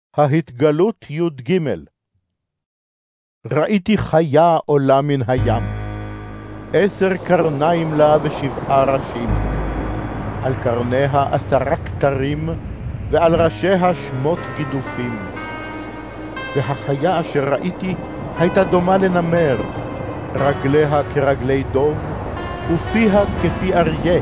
ההתגלות י"ג. ראיתי חיה עולה מן הים, 10 קרניים לה ו7 ראשים, על קרניה 10 כתרים, ועל ראשיה 8 גידופים. והחיה אשר ראיתי הייתה דומה לנמר, רגליה כרגלי דוב, ופיה כפי אריה.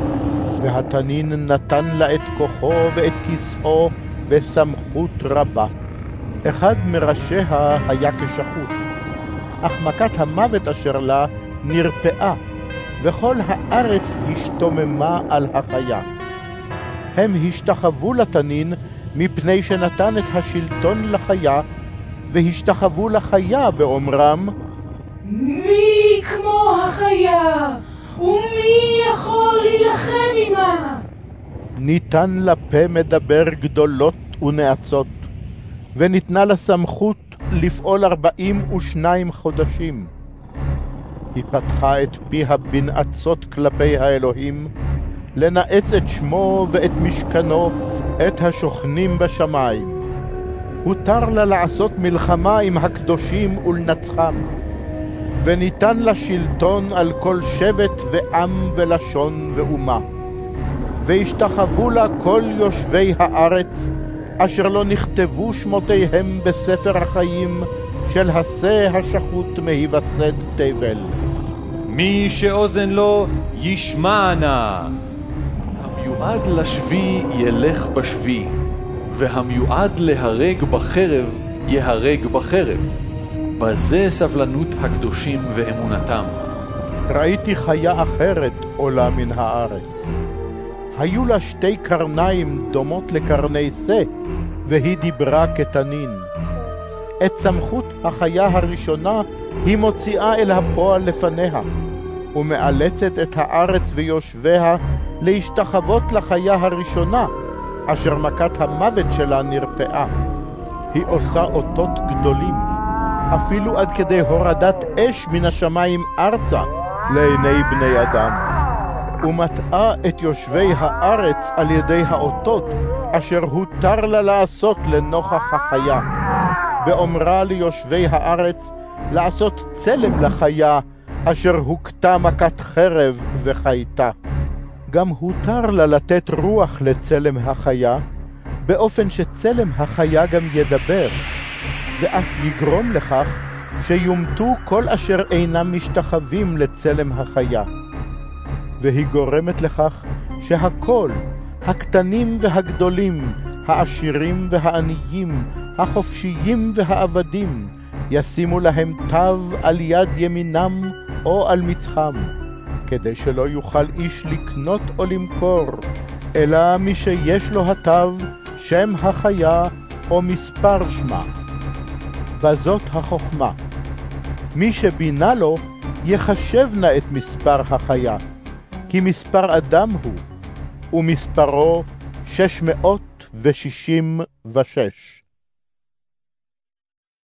והתנין נתן לה את כוחו ואת כיסאו וסמכות רבה. אחד מראשיה היה כשחוט, אך מכת המוות אשר לה נרפאה, וכל הארץ השתוממה על החיה. הם השתחוו לתנין מפני שנתן את השלטון לחיה, והשתחוו לחיה באומרם, מי כמו החיה, ומי יכול להילחם עמה? ניתן לה פה מדבר גדולות ונאצות, וניתנה לה סמכות לפעול 42 חודשים. היא פתחה את פיה בנאצות כלפי האלוהים, לנאץ את שמו ואת משכנו, את השוכנים בשמיים. הותר לה לעשות מלחמה עם הקדושים ולנצחם, וניתן לה שלטון על כל שבט ועם ולשון ואומה. והשתחוו לה כל יושבי הארץ, אשר לא נכתבו שמותיהם בספר החיים של השה השחוט מהיווסד תבל. מי שאוזן לו ישמע נא. המיועד לשבי ילך בשבי, והמיועד להרג בחרב יהרג בחרב. בזה סבלנות הקדושים ואמונתם. ראיתי חיה אחרת עולה מן הארץ. היו לה 2 קרניים דומות לקרני שא, והיא דיברה כתנין. את סמכות החיה הראשונה היא מוציאה אל הפועל לפניה, ומאלצת את הארץ ויושביה להשתחוות לחיה הראשונה, אשר מכת המוות שלה נרפאה. היא עושה אותות גדולים, אפילו עד כדי הורדת אש מן השמיים ארצה לעיני בני אדם. ומטעה את יושבי הארץ על ידי האותות אשר הותר לה לעשות לנוכח החיה, ואומרה ליושבי הארץ לעשות צלם לחיה אשר הוכתה מכת חרב וחייתה. גם הותר לה לתת רוח לצלם החיה, באופן שצלם החיה גם ידבר, ואף יגרום לכך שיומתו כל אשר אינם משתחווים לצלם החיה. והיא גורמת לכך שהכל, הקטנים והגדולים, העשירים והעניים, החופשיים והעבדים, ישימו להם תו על יד ימינם או על מצחם, כדי שלא יוכל איש לקנות או למכור, אלא מי שיש לו התו, שם החיה או מספר שמה. וזאת החוכמה. מי שבינה לו יחשב נא את מספר החיה, כי מספר אדם הוא, ומספרו 666.